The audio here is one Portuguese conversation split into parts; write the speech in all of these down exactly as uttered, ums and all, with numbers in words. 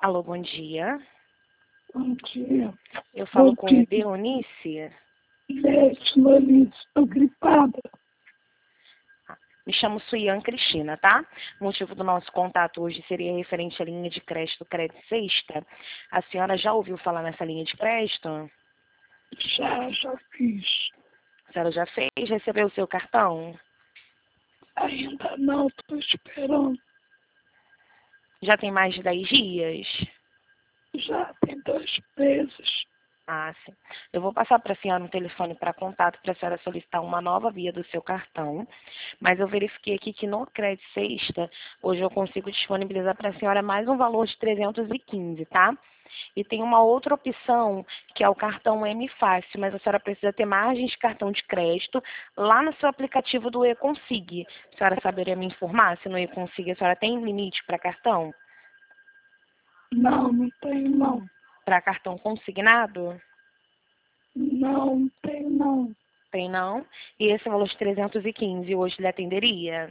Alô, bom dia. Bom dia. Eu falo Bom com dia. Beonice. É, Lolice, estou gripada. Me chamo Suian Cristina, tá? O motivo do nosso contato hoje seria referente à linha de crédito Crédito Sexta. A senhora já ouviu falar nessa linha de crédito? Já, já fiz. A senhora já fez? Recebeu o seu cartão? Ainda não, estou esperando. Já tem mais de dez dias? Já tem dois meses. Ah, sim. Eu vou passar para a senhora um telefone para contato para a senhora solicitar uma nova via do seu cartão. Mas eu verifiquei aqui que no Crédito Sexta, hoje eu consigo disponibilizar para a senhora mais um valor de trezentos e quinze, tá? E tem uma outra opção, que é o cartão M Fácil, mas a senhora precisa ter margem de cartão de crédito lá no seu aplicativo do eConsig. A senhora saberia me informar se no eConsig a senhora tem limite para cartão? Não, não tenho não. Para cartão consignado? Não, não tenho não. Tem não. E esse valor de trezentos e quinze hoje lhe atenderia?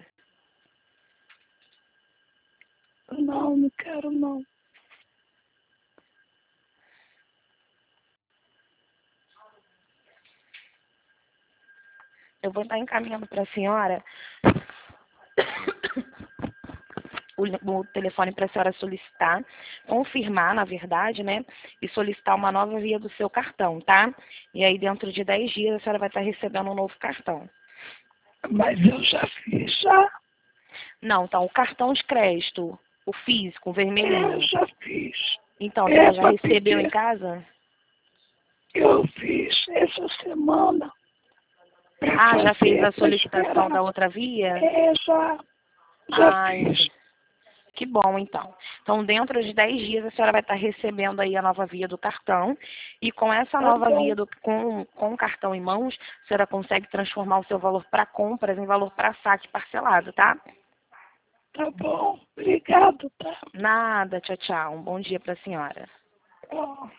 Não, não quero não. Eu vou estar encaminhando para a senhora o, o telefone para a senhora solicitar, confirmar, na verdade, né? E solicitar uma nova via do seu cartão, tá? E aí, dentro de dez dias, a senhora vai estar recebendo um novo cartão. Mas eu já fiz, já. Não, então, o cartão de crédito, o físico, o vermelhinho. Eu já fiz. Então, a É senhora já para recebeu em pedir. casa? Eu fiz essa semana. Para Ah, já fez fazer, a para solicitação esperar. da outra via? É, já. Já Ah, fiz. entendi. Que bom, então. Então, dentro de dez dias, a senhora vai estar recebendo aí a nova via do cartão. E com essa Tá nova bom. via, do, com, com o cartão em mãos, a senhora consegue transformar o seu valor para compras em valor para saque parcelado, tá? Tá bom. Obrigado, tá? Nada, tchau, tchau. Um bom dia para a senhora. Ó.